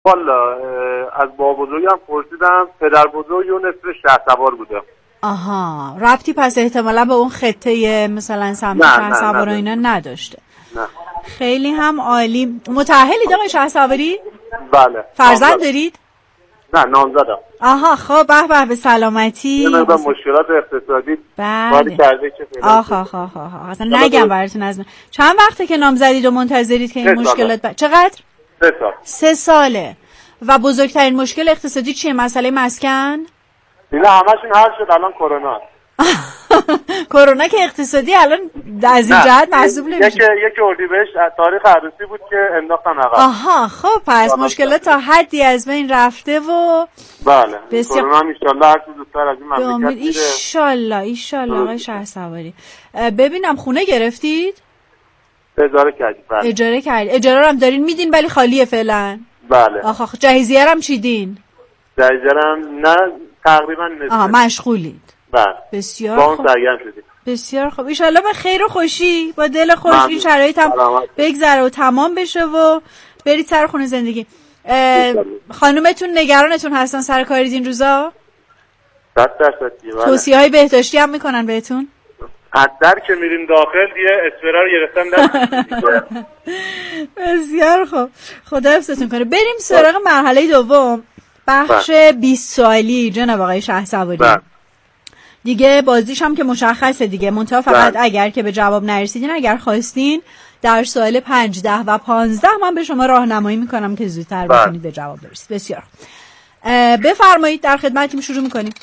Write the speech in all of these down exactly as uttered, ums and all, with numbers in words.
والا از بابا بزرگم پرسیدم، پدر بزرگ اون اسمش شهسوار بوده. آها، ربطی پس احتمالا به اون خطه مثلا سمت شهسوار و اینا نداشته. نه. خیلی هم عالی. متأهلید آقای شهسواری؟ بله. فرزند دارید؟ نه، نامزدم. آها، خب به به به سلامتی. یه مقدار مشکلات اقتصادی بله. کرده که فعلا. آها آها آها اصلا نگم براتون از من. چند وقته که نامزدید و منتظرید که این مشکلات ب... چقدر؟ سه سال. سه ساله. و بزرگترین مشکل اقتصادی چیه؟ مسئله مسکن؟ اینا همشون حل شد، الان کرونا. کرونا که اقتصادی الان از این جهت محسوب نمیشه. یکی یکی اردیبهشت تاریخ عروسی بود که انداختن عقب. آها، خب پس مشکلات تا حدی از بین رفته و بله. بسیار کرونا ان شاء الله هر چیز زودتر از این مملکت میره. ان شاء الله ان شاء الله آقای شهسواری. ببینم خونه گرفتید؟ اجاره کردید. بله. اجاره کردید. اجاره هم دارین میدین ولی خالیه فعلا. بله. آخه جهیزیه هم چیدین؟ جهیزیه هم نه تقریبا نصف. آها، مشغولید. بله. بسیار با اون خوب. سرگرم شدید. بسیار خوب. ان شاء الله به خیر و خوشی با دل خوش این شرایط هم بگذره و تمام بشه و برید سر خونه زندگی. خانومتون نگرانتون هستن سر کارید این روزا؟ صد درصد. توصیه‌های بهداشتی هم میکنن بهتون؟ حداقل که میریم داخل یه اسپرا رو گرفتن دست. بسیار خوب. خدا حفظتون کنه. بریم سراغ مرحله دوم، بخش بیست سوالی جناب آقای شهسواری. دیگه بازیش هم که مشخصه دیگه، منتها فقط اگر که به جواب نرسیدین، اگر خواستین در سوال پنج، ده و پانزده من به شما راهنمایی میکنم که زودتر بتونید به جواب برسید. بسیار بفرمایید، در خدمتتون، شروع میکنیم.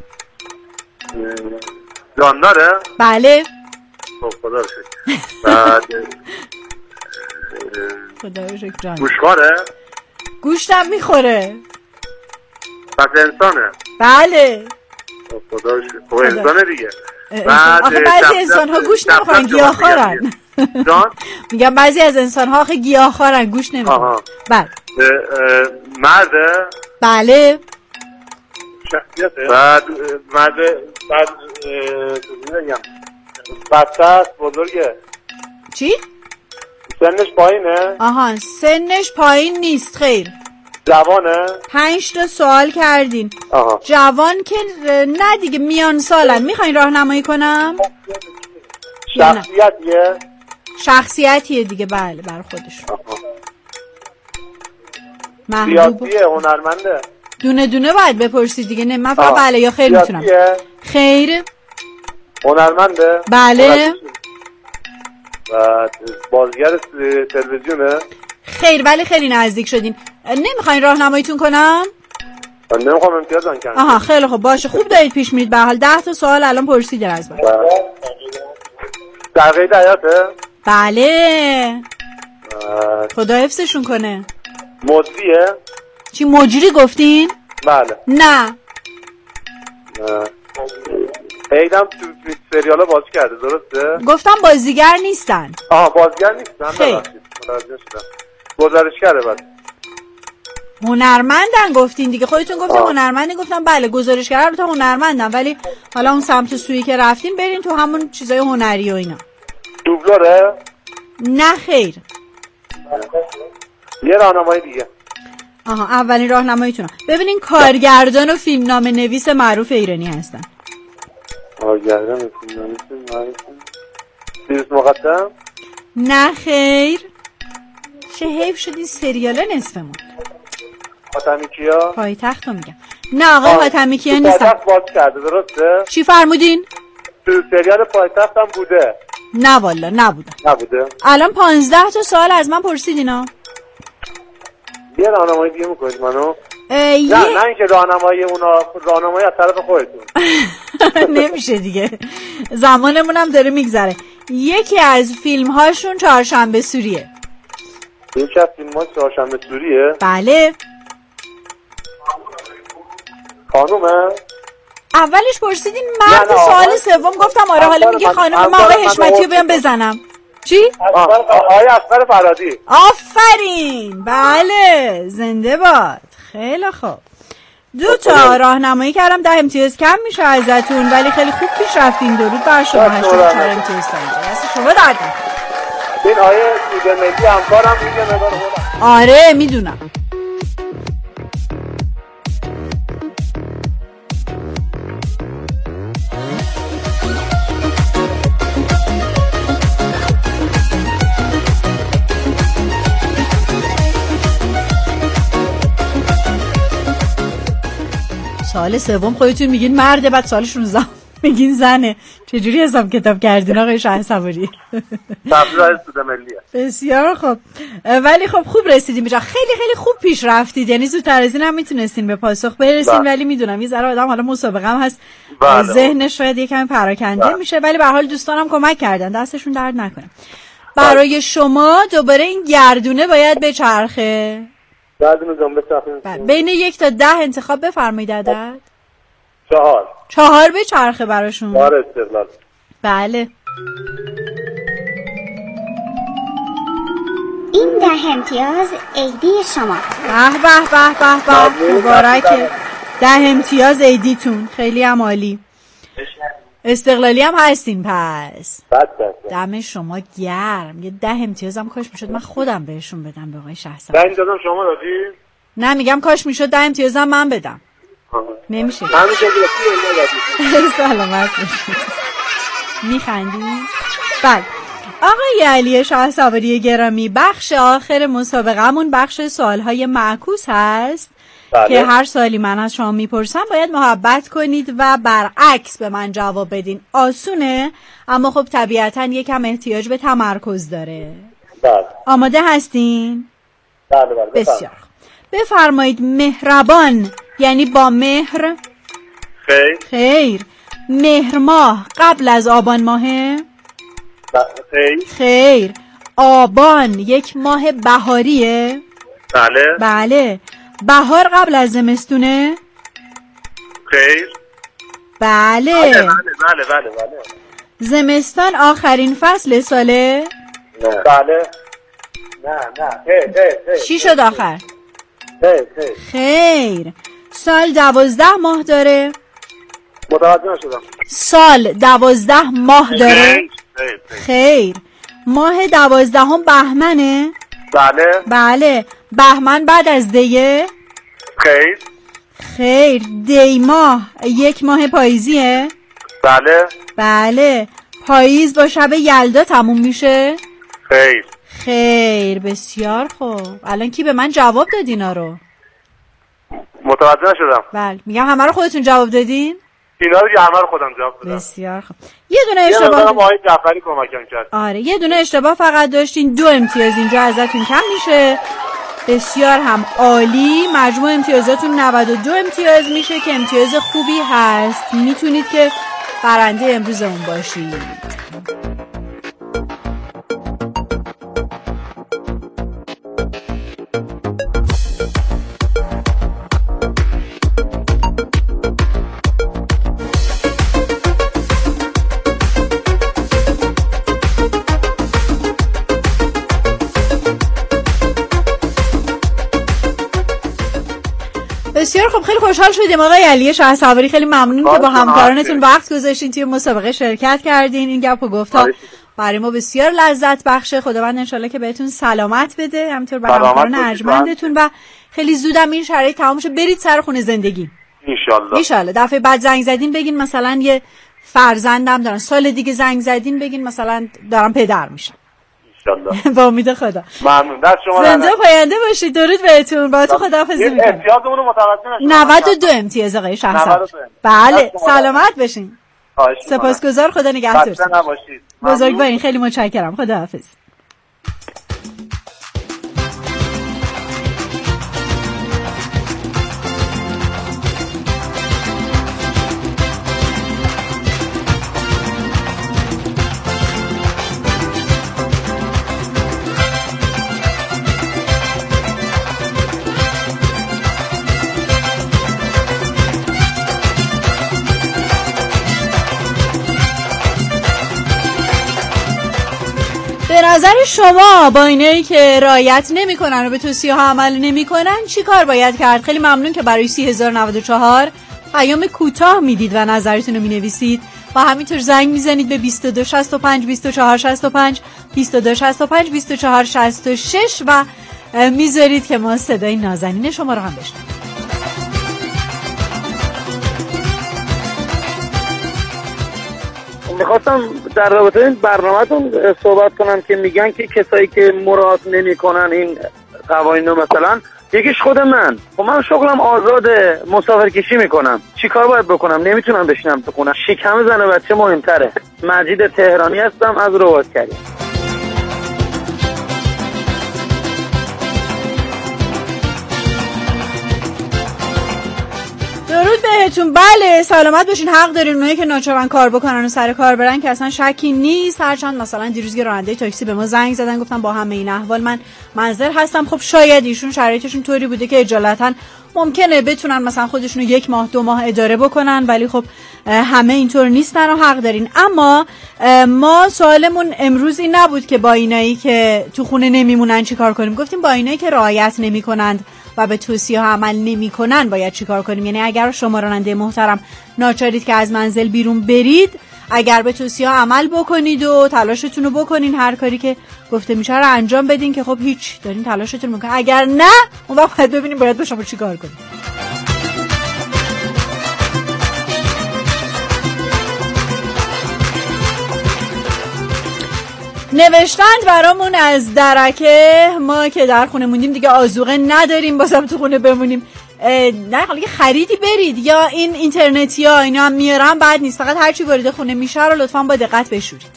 جانداره؟ بله. خب خدا رو شکر. بعد خدا رو شکر. جان گوشخواره؟ گوشتم میخوره. پس انسانه؟ بله. خب خدا رو شکر. خب انسانه دیگه. آخه بعضی انسان ها گوش نمیخورن، گیاهخوارن. جان؟ میگم بعضی از انسان ها آخه گیاهخوارن، گوش نمیخورن. بله. مرده؟ بله. شخصیته؟ بعد مرد بعد بگم بچه بزرگه. چی؟ سنش پایینه؟ آها، سنش پایین نیست. خیر. جوانه؟ پنج تا سوال کردین. آها. جوان که نه دیگه، میان سالن. میخواین راهنمایی کنم؟ شخصیتیه؟ شخصیتیه دیگه. بله، بر خودش. سیاسیه؟ هنرمنده؟ دونه دونه باید بپرسید دیگه. نه من فقط بله یا خیر میتونم. خیر. هنرمنده؟ بله. بعد بازیگر تلویزیونه؟ خیر، ولی خیلی نزدیک شدین. نمیخواین راهنماییتون کنم؟ من نمیخوام امتیازم کنم. آها، خیلی خوب، باشه، خوب دارید پیش میرید. به هر حال ده تا سوال الان پرسیدین از من. در قید حیاته؟ بله. خدا حفظشون کنه. مجریه؟ چی مجری گفتین؟ بله. نه. ایدم تو سریالا بازی کرده، درسته؟ گفتم بازیگر نیستن. آها، بازیگر نیستن. خیلی. گزارشگره. بعد هنرمندن گفتین دیگه، خودتون گفتین هنرمندی. گفتم بله، گزارشگر البته هنرمندن، ولی حالا اون سمت سویی که رفتین برین تو همون چیزای هنری و اینا. دوبلوره؟ نه خیر. یه راهنمایی دیگه. آها، اولین راهنماییتون. ببینین کارگردان و فیلمنامه نویس معروف ایرانی هستن. کارگردان و فیلمنامه نویس معروف پیروز مقدم؟ نه خیر. چه حیف شد این سریاله نصفمون. حاتمی کیا؟ پایتخت رو میگم. نه آقای حاتمی کیا نیستن. پایتخت باز کرده، درسته؟ چی فرمودین؟ تو سریال پایتخت هم بوده. نه والا نبوده. نبوده. الان پانزده تا سوال از من پرسیدینا. یه راهنمایی دیگه میکنید منو؟ نه یه... نه اینکه راهنمایی اونا، راهنمایی از طرف خودتون. نمیشه دیگه، زمانمون هم داره میگذره. یکی از فیلم هاشون چهارشنبه سوریه. یکی از فیلم ها چهارشنبه سوریه؟ بله. خانومه؟ اولش پرسیدین مرد، سوال سوم گفتم آره، حالا میگه خانومه. ما آقای حشمتی رو بیام بزنم. چی؟ آقای اصغر فرهادی. آفرین، بله، زنده باد. خیلی خوب. دو تا راهنمایی کردم، ده امتیاز کم میشه ازتون، ولی خیلی خوب پیش رفتین. درود بر شما. هشتاد و چهار امتیاز دارید. دست شما درد نکنه. این آیه سوده ملی همکارم میگه نگار خودم. آره میدونم. سال سوم خودتون میگین مرده، بعد سال شانزده میگین زنه. چجوری حساب کتاب کردین آقای شهسواری؟ تبلیغ سود ملیه. بسیار خوب، ولی خب خوب رسیدیم بجا، خیلی خیلی خوب پیش رفتید، یعنی زودتر از این هم میتونستین به پاسخ برسین. ولی میدونم یه ذره آدم حالا مسابقه هم هست، ذهنش شاید یکم پراکنده میشه، ولی به هر حال دوستانم کمک کردن، دستشون درد نکنه. برای شما دوباره این گردونه باید بچرخه. گردونه جان بچرخه. بین یک تا ده انتخاب بفرمایید عدد. چهار. چهار بچرخه براشون. چهار استقلال. بله. این ده امتیاز عیدی شما. به به به به به، مبارکه. ده امتیاز عیدیتون، خیلی هم عالی. استقلالی هم هستین پس. دم شما گرم. یه ده امتیاز هم کاش میشد من خودم بهشون بدم به آقای شهسواری. ده امتیاز هم شما دادی؟ نه میگم کاش میشد ده امتیاز هم من بدم. نمیشه. سلامت باشید. میخندی؟ بله. آقای علی شهسواری گرامی، بخش آخر مسابقه‌مون بخش سوالهای معکوس هست. بله. که هر سوالی من از شما میپرسم باید محبت کنید و برعکس به من جواب بدین. آسونه، اما خب طبیعتاً یکم احتیاج به تمرکز داره. بله. آماده هستین؟ بله بله. بسیار. بفرمایید مهربان یعنی با مهر؟ خیر. خیر. مهر ماه قبل از آبان ماهه؟ خیر. خیر. آبان یک ماه بهاریه؟ بله. بله. بهار قبل از زمستونه؟ خیر. بله. بله بله بله بله بله. زمستان آخرین فصل ساله؟ نه. بله. نه نه. خیر خیر. چی شد آخر؟ خیر خیر. خیر. سال دوازده ماه داره؟ متوجه نشدم. سال دوازده ماه داره؟ خیر خیر. خیر. ماه دوازدهم بهمنه؟ بله. بله. بهمن بعد از دیه؟ خیر. خیر. دی ماه یک ماه پاییزیه؟ بله. بله. پاییز با شب یلدا تموم میشه؟ خیر. خیر. بسیار خوب. الان کی به من جواب داد اینا رو؟ متوجه نشدم. بله. میگم همه رو خودتون جواب دادین؟ اینا رو همه رو خودم جواب دادم. بسیار خوب. یه دونه اشتباه یه آقای جعفری کمکم کرد. آره یه دونه اشتباه فقط داشتین، دو امتیاز اینجا ازتون کم میشه. بسیار هم عالی. مجموع امتیازاتون نود و دو امتیاز میشه که امتیاز خوبی هست. میتونید که برنده امروزمون باشید. بسیار خب، خیلی خوشحال شدیم آقای علی شهسواری. خیلی ممنون که با همکارانتون وقت گذاشتین توی مسابقه شرکت کردین. این گپ و گفتا برای ما بسیار لذت بخشه. خداوند انشالله که بهتون سلامت بده، همینطور به همکاران ارجمندتون، و خیلی زودم این شرایط تمام شه برید سر خونه زندگی انشالله. انشالله دفعه بعد زنگ زدین بگین مثلا یه فرزندم دارن، سال دیگه زنگ زدین بگین مثلا دارم پدر میشم. با امید خدا. ممنون. دست شما زنده پاینده باشید. درود بهتون. با تو خداحافظی میکنم. امتیازمون رو متوجه نشدم. نود و دو امتیاز آقای شهسواری. بله. سلامت باشین. سپاسگزار. خدا نگهدارتون. بزرگوارین. خیلی متشکرم. خداحافظ. به نظر شما با اینایی که رعایت نمی‌کنن و به توصیه ها عمل نمی‌کنن چی کار باید کرد؟ خیلی ممنون که برای سی هزار و نود و چهار پیام کوتاه میدید و نظرتون رو مینویسید و همینطور زنگ میزنید به بیست و دو شصت و پنج بیست و چهار شصت و پنج بیست و دو شصت و پنج بیست و چهار شصت و شش و میذارید که ما صدای نازنین شما رو هم بشنویم. میخواستم در رابطه این برنامه‌تون صحبت کنم که میگن که کسایی که مراعات نمی‌کنن این قوانین رو مثلا یکیش خود من. خب من شغلم آزاده، مسافرکشی میکنم. چی کار باید بکنم؟ نمیتونم بشینم تو خونه. شکم زن و بچه مهمتره. مجید تهرانی هستم از رباط کریم. درود بهتون. بله سلامت باشین، حق دارین. اونایی که ناچارن کار بکنن و سر کار برن که اصلا شکی نیست. هرچند مثلا دیروز راننده تاکسی به ما زنگ زدن گفتن با همه این احوال من منزل هستم. خب شاید ایشون شرایطشون طوری بوده که اجالتا ممکنه بتونن مثلا خودشونو یک ماه دو ماه اداره بکنن، ولی خب همه اینطور نیستن و حق دارین. اما ما سوالمون امروز این نبود که با اینایی که تو خونه نمیمونن چی کار کنیم. گفتیم با اینایی که رعایت نمیکنند و به توصیه ها عمل نمی کنن باید چی کار کنیم. یعنی اگر شما راننده محترم ناچارید که از منزل بیرون برید، اگر به توصیه ها عمل بکنید و تلاشتون رو بکنین، هر کاری که گفته میشه رو انجام بدین که خب هیچ دارین تلاشتون میکنین. اگر نه اون وقت باید ببینیم باید با شما چی کار کنیم. نوشتند برامون از درکه، ما که در خونه موندیم دیگه آذوقه نداریم بازم تو خونه بمونیم. نه حالا که خریدی برید یا این اینترنتی ها اینا هم میارن بد نیست، فقط هرچی وارد خونه میشه رو لطفاً با دقت بشورید.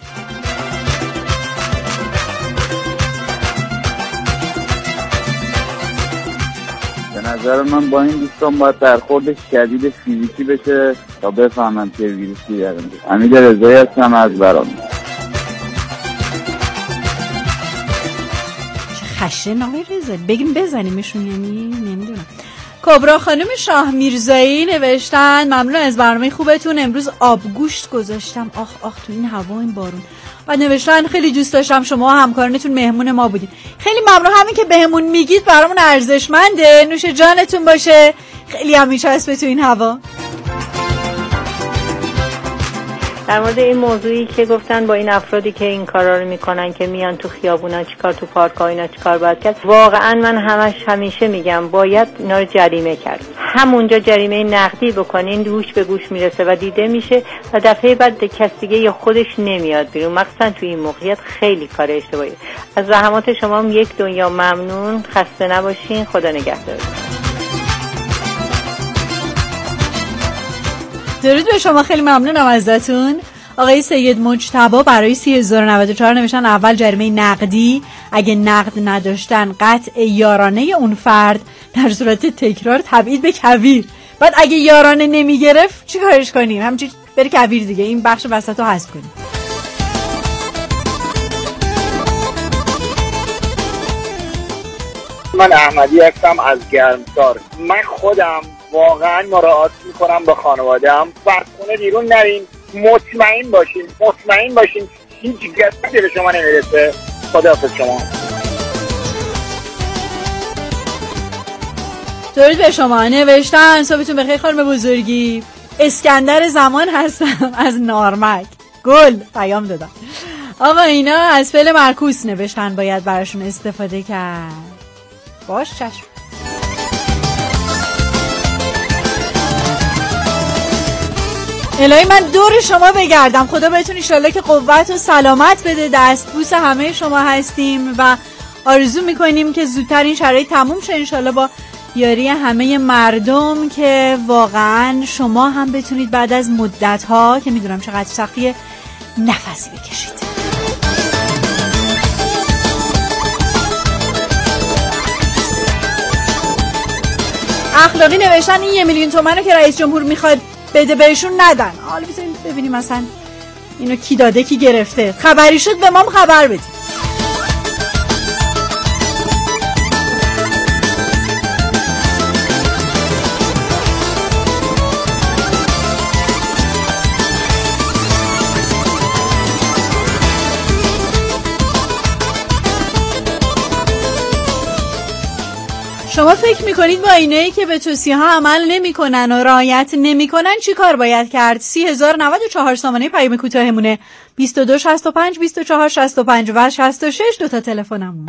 به نظر من با این دوستان باید برخورد شدید فیزیکی بشه تا بفهمن که ویروسی دارن. امید رضایی هستم از برامی. خشن آقای رضا بگیم بزنیمشون، یعنی نمیدونم. کبرا خانم شاه میرزایی نوشتن ممنون از برنامه خوبتون، امروز آبگوشت گذاشتم آخ آخ تو این هوا این بارون. و نوشتن خیلی دوست داشتم شما همکارانتون مهمون ما بودید. خیلی ممنون، همین که بهمون میگید برامون ارزشمنده. نوش جانتون باشه، خیلی هم میچسبه تو این هوا. در مورد این موضوعی که گفتن با این افرادی که این کارا رو میکنن که میان تو خیابونا چیکار، تو پارک‌ها اینا چیکار باید کرد، واقعا من همش همیشه میگم باید اینا رو جریمه کرد. همونجا جریمه نقدی بکنین، گوش به گوش میرسه و دیده میشه و دفعه بعد کس دیگه یا خودش نمیاد بیرون. مخصوصا تو این موقعیت خیلی کار اشتباهی. از زحمات شما هم یک دنیا ممنون، خسته نباشین، خدا نگهدار. درود به شما، خیلی ممنونم ازتون. آقای سید مجتبی برای سی هزار و نود و چهار نوشتن اول جریمه نقدی، اگه نقد نداشتن قطع یارانه اون فرد، در صورت تکرار تبعید به کویر. بعد اگه یارانه نمیگرفت چی کارش کنیم؟ همچنین بری کویر دیگه، این بخش وسط رو حذف کنیم. من احمدی هستم از گرمسار. من خودم واقعا مراعات میکنم با خانواده‌ام، از خونه بیرون نرین، مطمئن باشین مطمئن باشین هیچ گرفتی به شما نمیرسه. خداحافظ شما. درود به شما. نوشتن صبحتون بخیر خانم بزرگی، اسکندر زمان هستم از نارمک. گل پیام دادم. آقا اینا از فعل معکوس نوشتن باید براشون استفاده کرد. باش چشم. الهی من دور شما بگردم، خدا بهتون انشالله که قوت و سلامت بده. دستبوس همه شما هستیم و آرزو میکنیم که زودتر این شرایط تموم شه انشالله با یاری همه مردم، که واقعا شما هم بتونید بعد از مدت ها که میدونم چقدر سختیه نفسی بکشید. اخلاقی نوشتن این یه میلیون تومنو که رئیس جمهور میخواد بده بهشون ندن. حالا بذاریم ببینیم مثلا اینو کی داده کی گرفته. خبری شد به ما خبر بدید. شما فکر میکنید با اینایی که به توصیه ها عمل نمی کنن و رعایت نمی کنن چی کار باید کرد؟ سی هزار و نود و چهار سامانه پیام کوتاهمونه بیست و دو شصت و پنج بیست و چهار شصت و پنج و شصت و شش دو تا تلفنمون.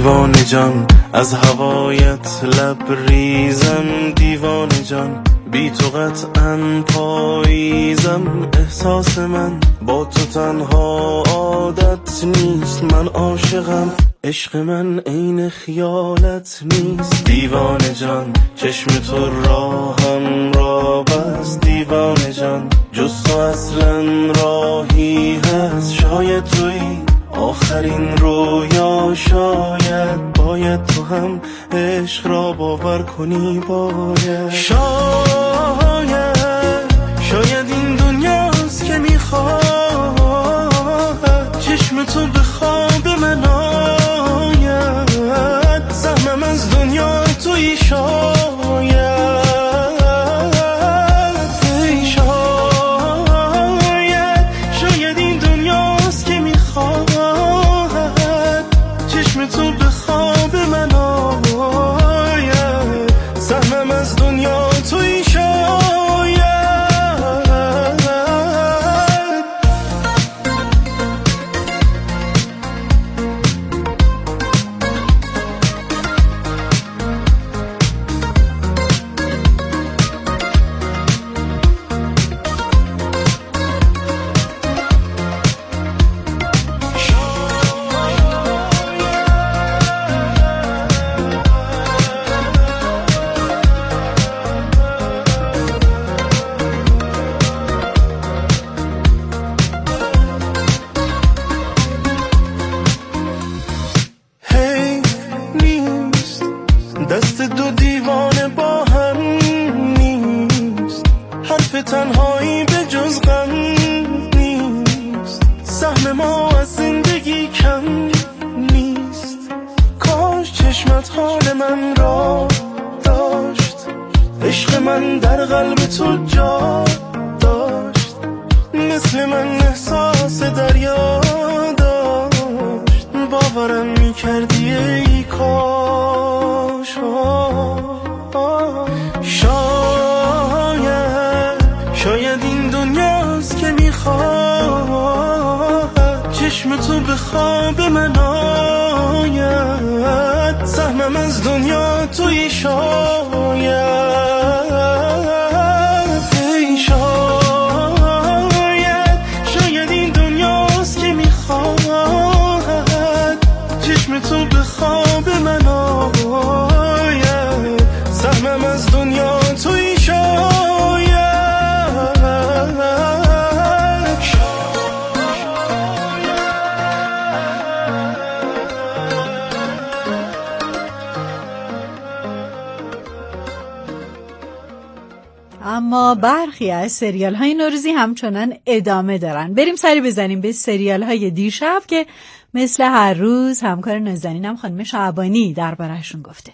دیوانه جان، از هوایت لبریزم دیوانه جان، بی تو قطعاً پاییزم. احساس من با تو تنها عادت نیست، من عاشقم، عشق من عین خیالت نیست. دیوانه جان، چشم تو راهم را بس دیوانه جان، جز تو اصلا راهی هست. شاید تویی آخرین رویا، شاید باید تو هم عشق را باور کنی. باید شاید شاید این دنیاست که میخواد چشم تو به خواب من آید. سهمم از دنیا توی شاید ای شاید شاید این دنیاست که میخواد چشم تو به خواب من آید. سهمم از دنیا توی شاید. دست دو دیوانه با هم نیست، حرف تنهایی به جز غم نیست. سهم ما از زندگی کم نیست، کاش چشمت حال من را داشت. عشق من در قلب تو جا داشت، مثل من احساس دریا داشت. باورم میکردی ای کاش. شاید شاید این دنیاست که میخواد چشم تو به خواب من آید. سهمم از دنیا توی شاید ای شاید شاید این دنیاست که میخواد چشم تو به خواب من آید. سهمم از دنیا توی شاید. اما برخی از سریال های نوروزی همچنان ادامه دارن. بریم سری بزنیم به سریال های دیشب که مثل هر روز همکار نازنینم خانم شعبانی درباره‌شون گفته.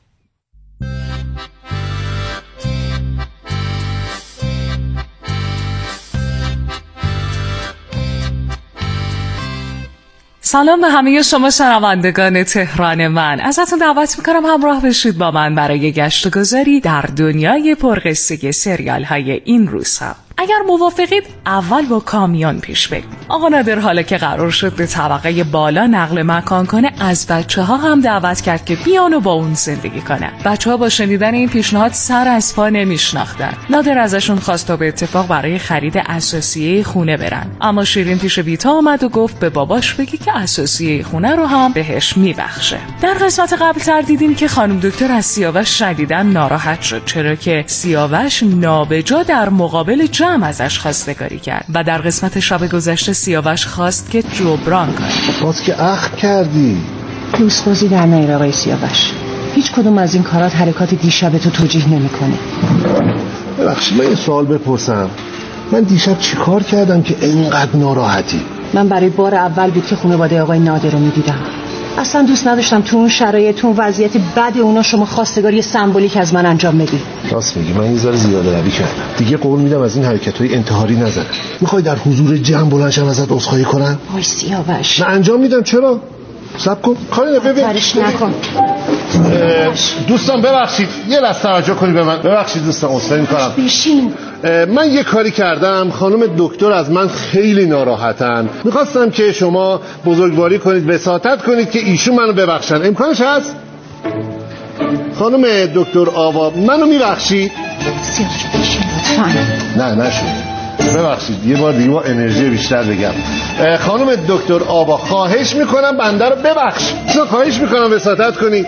سلام به همه شما شنوندگان تهران من. ازتون دعوت میکنم همراه بشید با من برای گشت و گذاری در دنیای پرقصه سریال های این روزها. اگر موافقید اول با کامیون پیش بریم. آقا نادر حالا که قرار شد به طبقه بالا نقل مکان کنه، از بچه ها هم دعوت کرد که بیان و با اون زندگی کنن. بچه ها با شنیدن این پیشنهاد سر از پا نمیشناختن. نادر ازشون خواست تا به اتفاق برای خرید اساسیه خونه برن، اما شیرین پیش بیتا اومد و گفت به باباش بگی که اساسیه خونه رو هم بهش میبخشه. در قسمت قبل تر دیدیم که خانم دکتر از سیاوش شدیداً ناراحت شد، چرا که سیاوش نابجا در مقابل جمع ازش خواستگاری کرد و در قسمت شب گذشته سیاوش خواست که جبران کنه. باز که اخم کردی. لوس بازی در نیار آقای سیاوش. هیچ کدوم از این کارات حرکات دیشب تو توجیه نمی‌کنه. ببخشید من یه سوال بپرسم. من دیشب چی کار کردم که اینقدر ناراحتی؟ من برای بار اول بود که خانواده آقای نادر رو می‌دیدم. اصلا دوست نداشتم تو اون شرایط، تو اون وضعیت بد اونا شما خواستگاری سمبولیک از من انجام بدی. راست میگی، من یه ذره زیاده روی کردم. دیگه قول میدم از این حرکت‌های انتحاری نزنم. میخوای در حضور جمع بلند شم ازت عذرخواهی کنم؟ وای سیاوش. من انجام میدم. چرا؟ صبر کن. کاری ببین. فرش نکن. دوستان ببخشید، یه لحظه توجه کنید به من. ببخشید دوستان، عذرخواهی می‌کنم. بشین. من یه کاری کردم، خانم دکتر از من خیلی ناراحتن، میخواستم که شما بزرگواری کنید، وساطت کنید که ایشون منو ببخشن. امکانش هست؟ خانم دکتر آوا منو میبخشید؟ سیاوش بشین لطفاً. نه نشد، ببخشید یه بار دیگه با انرژی بیشتر بگم. خانم دکتر آوا خواهش میکنم بنده رو ببخش. نه خواهش میکنم وساطت کنید.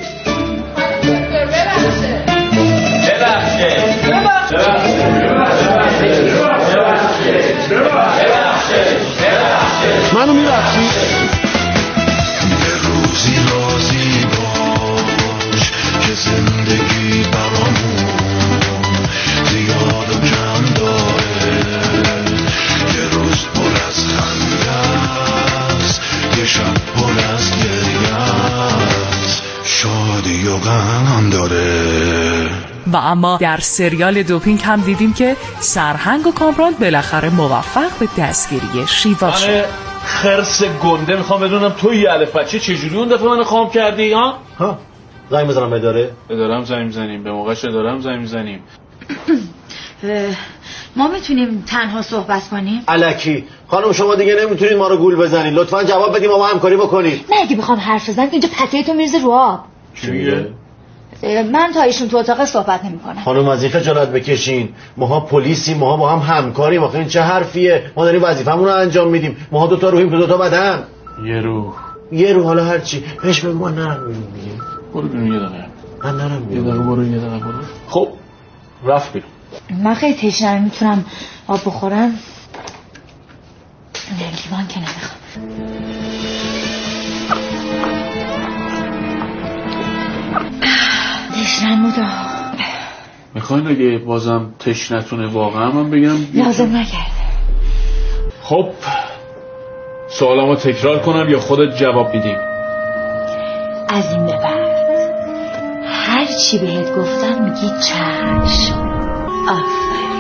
منو میبخشید؟ یه روزی راضی باش که زندگی برامون زیاد و کم داره، یه روز پر از خنده است، یه شب پر از گریه است، شادی و غم داره. و اما در سریال دوپینگ هم دیدیم که سرهنگ و کامران بالاخره موفق به دستگیری شیوا شد. من خرس گنده میخوام بدونم تو یه الف بچه چجوری اون دفعه منو خام کردی؟ ها ها زنگ بزنم اداره؟ ادارم زنگ میزنیم، به موقعش ادارم زنگ میزنیم. ما میتونیم تنها صحبت کنیم؟ الکی خانم شما دیگه نمیتونید ما رو گول بزنید، لطفا جواب بدیم و ما همکاری بکنید. نه اگه بخوام حرف بزنم اینجا پته تو میرزه رو آب. چیه؟ من تا ایشون تو اتاق صحبت نمی کنم. خانم از این خجالت بکشین، ماها پلیسیم، ماها با هم همکاریم. آخه این چه حرفیه؟ ما داریم وظیفمون رو انجام میدیم. ماها دو تا روحیم که دو تا بدن. یه روح یه روح حالا هر چی بهش بگو ما نرم بیرون دیگه. برو بیرون یه دقیقه. من نرم بیرون. یه دقیقه برو یه دقیقه برو. خب رفت بیرون. من خیلی تشنه میتونم آب بخورم. نه لیوان که نمیخوام. تشنه مودا. میخواین اگه بازم تشنتونه واقعا من بگم؟ لازم نکرد. خب سوالمو تکرار کنم یا خودت جواب میدی؟ از این به بعد هر چی بهت گفتم میگی چشم. آفرین.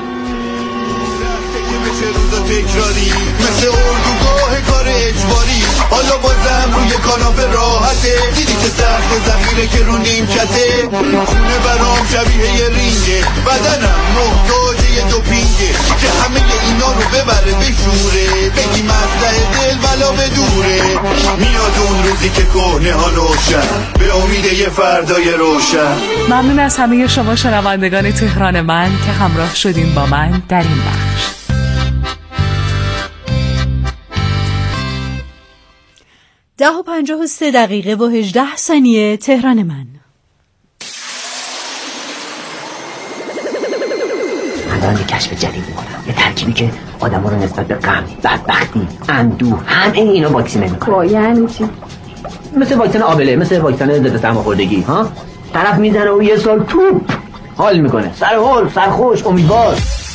مثل روزا تکراری، مثل اردوگاه کار اجباری، حالا بازم روی کاناپه راحته، دیدی که سخت ذخیره که رو نیمکته، خونه برام شبیه یه رینگه، بدنم محتاج یه دوپینگه که همه اینا رو ببره بشوره، بگی مزرعه دل بلا بدوره، میاد اون روزی که کهنه ها روشن به امید یه فردای روشن. ممنون از همه شما شنوندگان تهران من که همراه شدین با من در این بخش. ده و پنجاه و سه دقیقه و هجده ثانیه تهران من. من دارم یه کشف جدید میکنم، یه ترکیبی که آدم ها رو نسبت به غم، بدبختی، اندوه، همه اینا واکسینه میکنه. با یعنی چی؟ مثل واکسن آبله، مثل واکسن ضد سرماخوردگی ها. طرف میزنه و یه سال توپ حال میکنه، سر حال، سرخوش، امیدوار.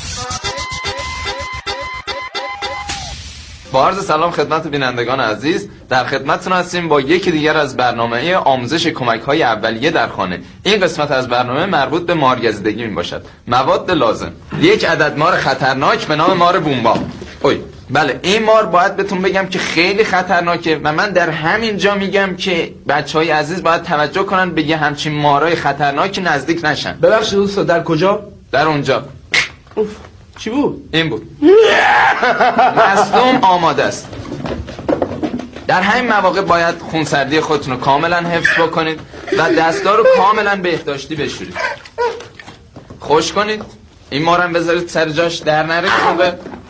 با عرض سلام خدمت بینندگان عزیز، در خدمتتون هستیم با یکی دیگر از برنامه آموزش کمک‌های اولیه در خانه. این قسمت از برنامه مربوط به مارگزیدگی میباشد. مواد لازم: یک عدد مار خطرناک به نام مار بومبا. اوی بله، این مار باید بهتون بگم که خیلی خطرناکه و من در همین جا میگم که بچهای عزیز باید توجه کنن به یه همچین مارای خطرناکی نزدیک نشن. ببخشید دوستا، در کجا؟ در اونجا. اوف، چی بود؟ این بود. مصدوم آماده است. در همین مواقع باید خونسردی خودتون رو کاملا حفظ بکنید و دست‌ها رو کاملا بهداشتی بشورید. خوش کنید. این مارم بذارید سر جاش در نره که موقع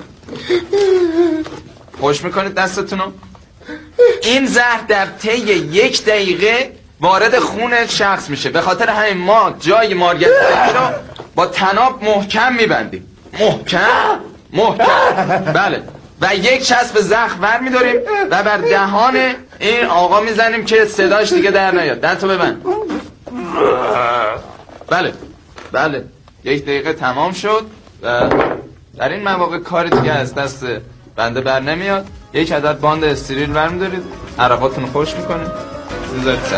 خوش میکنید دستتون رو. این زهر در طی یک دقیقه وارد خون شخص میشه، به خاطر همین ما جای مارگزیدگی رو با طناب محکم میبندیم. محکم محکم بله، و یک چسب زخم ور میداریم و بر دهان این آقا میزنیم که صداش دیگه در نیاد. دهنتو ببند. بله بله، یک دقیقه تمام شد و در این مواقع کار دیگه از دست بنده بر نمیاد. یک عدد باند استریل ور میدارید، عرقاتون خوش میکنید، میذارید سر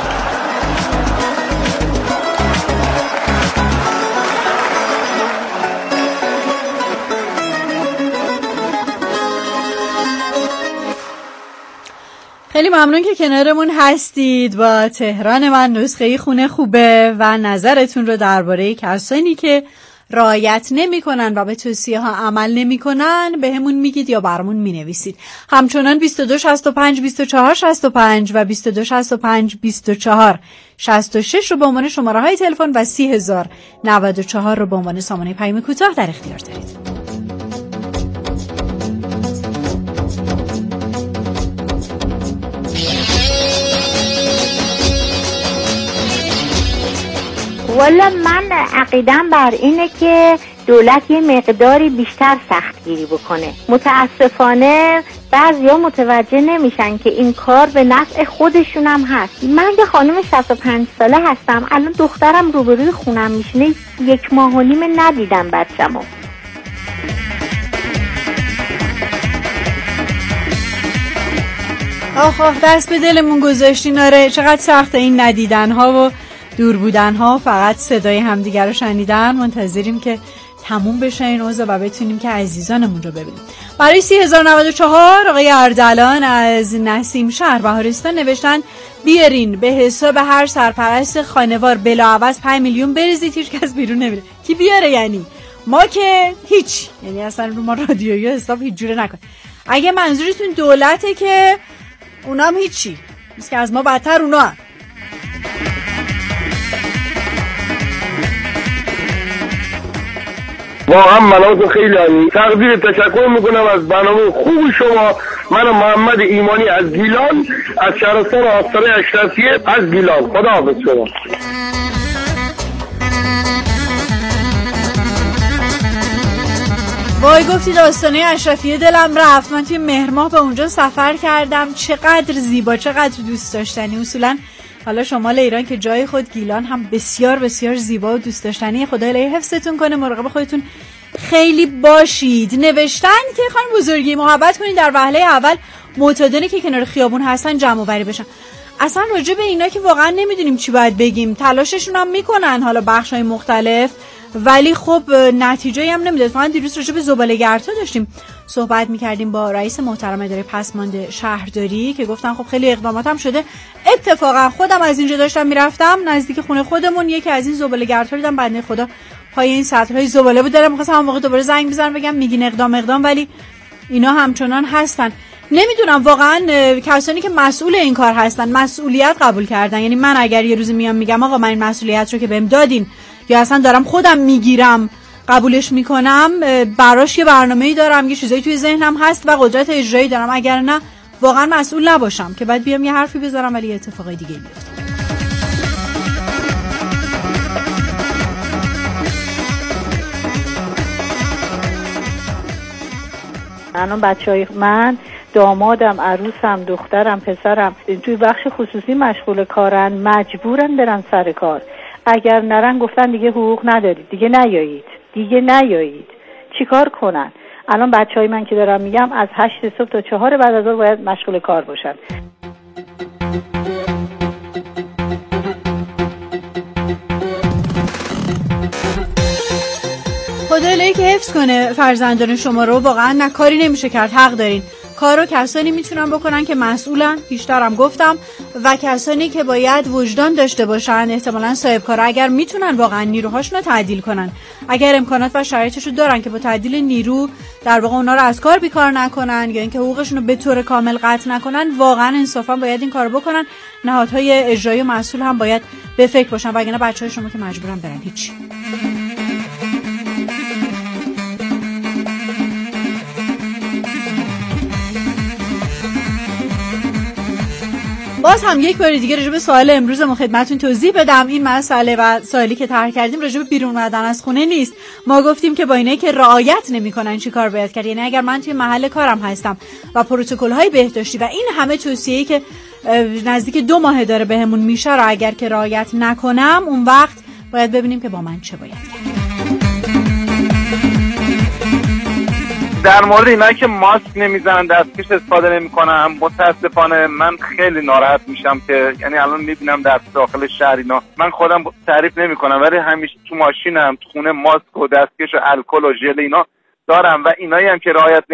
خیلی ممنون که کنارمون هستید. با تهران من نسخه خونه خوبه و نظرتون رو درباره کسانی که رعایت نمیکنن و به توصیه ها عمل نمیکنن بهمون میگید یا برامون مینویسید. همچنان بیست و دو شصت و پنج بیست و چهار شصت و پنج و بیست و دو شصت و پنج بیست و چهار شصت و شش رو به عنوان شماره های تلفن و سی هزار و نود و چهار رو به عنوان سامانه پیام کوتاه در اختیار دارید. والا من عقیدم بر اینه که دولت یه مقداری بیشتر سختگیری بکنه. متاسفانه بعضیا متوجه نمیشن که این کار به نفع خودشون هم هست. من یه خانم شصت و پنج ساله هستم، الان دخترم روبروی خونم میشینه، یک ماه و نیم ندیدم بچه‌مو. آخ آخ دست به دلمون گذاشتین. آره چقدر سخت این ندیدن ها و دور بودن ها، فقط صدای همدیگر رو شنیدن. منتظریم که تموم بشه این اوضاع و بتونیم که عزیزانمون رو ببینیم. برای سی هزار و نود و چهار آقای اردلان از نسیم شهر بهارستان نوشتن بیارین به حساب هر سرپرست خانوار بلاعوض پنج میلیون بریزید هیچ کس بیرون نمیره. کی بیاره یعنی؟ ما که هیچ، یعنی اصلا رو ما رادیویی حساب هیچ جوره نکن. اگه منظورتون دولته که اونام هیچی نیست که از ما بدتر اونا هم. واقعا مناتون خیلی عالی. تقدیر تشکر میکنم از برنامه خوب شما. من محمد ایمانی از گیلان، از شهرستان آستانه اشرفیه از گیلان. خداحافظ شما. وای گفتید آستانه اشرفیه دلم رفت. من توی مهر ماه به اونجا سفر کردم، چقدر زیبا، چقدر دوست داشتنی. اصولا حالا شمال ایران که جای خود گیلان هم بسیار بسیار زیبا و دوست داشتنی. خدا الهی حفظتون کنه، مراقب خودتون خیلی باشید. نوشتن که خانم بزرگی محبت کنید در وهله اول معتادانی که کنار خیابون هستن جمع آوری بشن. اصلا راجع به اینا که واقعا نمیدونیم چی باید بگیم. تلاششون هم میکنن حالا بخشای مختلف، ولی خب نتیجه‌ای هم نمیده. فقط دیروز راجع به زباله‌گردها داشتیم صحبت میکردیم با رئیس محترم اداره پسماند شهرداری که گفتن خب خیلی اقدامات هم شده. اتفاقا خودم از اینجا داشتم میرفتم نزدیک خونه خودمون، یکی از این زباله‌گردها دیدم، بنده خدا پای این سطل‌های زباله بود. دارم می‌خواستم اون موقع دوباره زنگ بزنم بگم میگین اقدام اقدام، ولی اینا همچنان هستن. نمیدونم واقعا کسانی که مسئول این کار هستن مسئولیت قبول کردن. یعنی من اگر یه روز میام میگم آقا من این مسئولیت رو که بهم دادین یا اصلا دارم خودم میگیرم قبولش میکنم، براش یه برنامه‌ای دارم، یه چیزایی توی ذهنم هست و قدرت اجرایی دارم، اگر نه واقعا مسئول نباشم که بعد بیام یه حرفی بذارم ولی اتفاقای دیگه بیفته. الان بچهای من، دامادم، عروسم، دخترم، پسرم توی بخش خصوصی مشغول کارن، مجبورن برن سر کار. اگر نرن گفتن دیگه حقوق ندارید، دیگه نیایید، دیگه نیایید. چیکار کنن؟ الان بچهای من که دارم میگم از هشت صبح تا چهار بعد از ظهر باید مشغول کار باشن. خدا الهی که حفظ کنه فرزندان شما رو. واقعا نه کاری نمیشه کرد، حق دارین. کارو کسانی میتونن بکنن که مسئولن، بیشترم گفتم، و کسانی که باید وجدان داشته باشن، احتمالاً صاحب کارا اگر میتونن واقعا نیروهاشون رو تعدیل کنن، اگر امکانات و شرایطش رو دارن که با تعدیل نیرو در واقع اونا رو از کار بیکار نکنن یا اینکه حقوقشون رو به طور کامل قطع نکنن، واقعا انصافا باید این کارو بکنن. نهادهای اجرایی و مسئول هم باید به فکر باشن، وگرنه بچهای شما که مجبورن برن هیچ. باز هم یک بار دیگه راجع به سوال امروزمون خدمتتون توضیح بدم. این مسئله و سوالی که طرح کردیم راجع به بیرون اومدن از خونه نیست. ما گفتیم که با اینایی که رعایت نمی‌کنن چی کار باید کرد. یعنی اگر من توی محل کارم هستم و پروتکل‌های بهداشتی و این همه توصیه‌ای که نزدیک دو ماه داره بهمون میشه رو اگر که رعایت نکنم، اون وقت باید ببینیم که با من چه باید کرد. در مورد اینایی که ماسک نمیزنن، دستکش استفاده نمیکنن، متاسفانه من خیلی ناراحت میشم که یعنی الان میبینم در داخل شهر اینا، من خودم تعریف نمیکنم ولی همیشه تو ماشینم، تو خونه ماسک و دستکش و الکل و ژل اینا دارم و اینایی هم که رعایت